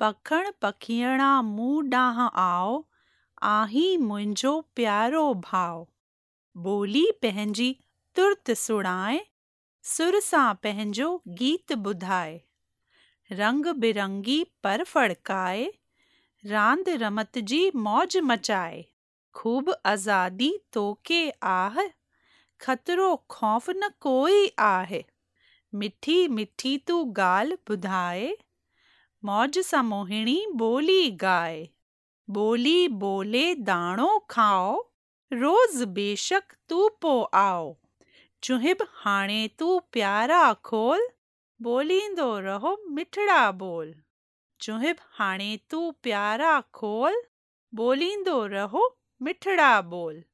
पखण पखियणा मूं ॾांहुं आओ, आहीं मुंहिंजो प्यारो भाउ। ॿोली पंहिंजी तुर्त सुणाए, सुर सां पंहिंजो गीत ॿुधाए। रंग बिरंगी पर फड़काए, रांद रमत जी मौज मचाए। खूब आज़ादी तोखे आह, खतरो खौफ़ न कोई आहे। मिठी मिठी तूं ॻाल्हि ॿुधाए, मौज सां मोहिणी ॿोली ॻाए। ॿोली ॿोले दाणो खाओ, रोज़ बेशक तूं पोइ आओ। चुहिब हाणे तूं प्यारा खोल, ॿोलींदो रहो मिठड़ा ॿोल। चुहिब हाणे तूं प्यारा खोल, ॿोलींदो रहो मिठड़ा ॿोल।